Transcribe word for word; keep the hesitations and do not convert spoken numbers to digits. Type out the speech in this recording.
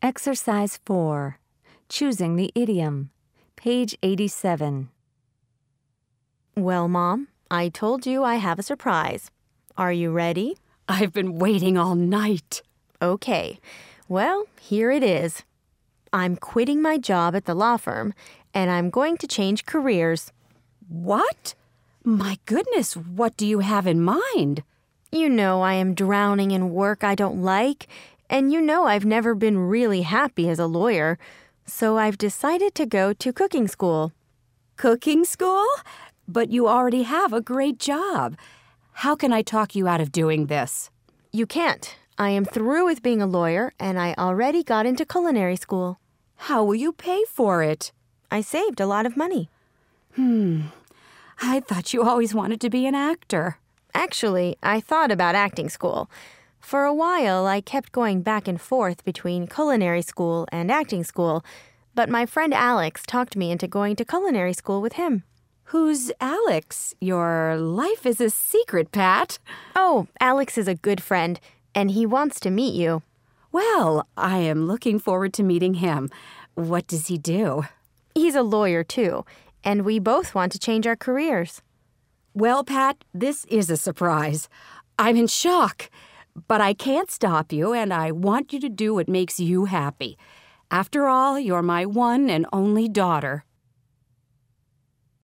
Exercise four. Choosing the idiom. Page eighty-seven. Well, Mom, I told you I have a surprise. Are you ready? I've been waiting all night. Okay. Well, here it is. I'm quitting my job at the law firm, and I'm going to change careers. What? My goodness, what do you have in mind? You know I am drowning in work I don't like, and you know I've never been really happy as a lawyer, so I've decided to go to cooking school. Cooking school? But you already have a great job. How can I talk you out of doing this? You can't. I am through with being a lawyer, and I already got into culinary school. How will you pay for it? I saved a lot of money. Hmm. I thought you always wanted to be an actor. Actually, I thought about acting school. For a while, I kept going back and forth between culinary school and acting school, but my friend Alex talked me into going to culinary school with him. Who's Alex? Your life is a secret, Pat. Oh, Alex is a good friend, and he wants to meet you. Well, I am looking forward to meeting him. What does he do? He's a lawyer, too, and we both want to change our careers. Well, Pat, this is a surprise. I'm in shock, but I can't stop you, and I want you to do what makes you happy. After all, you're my one and only daughter.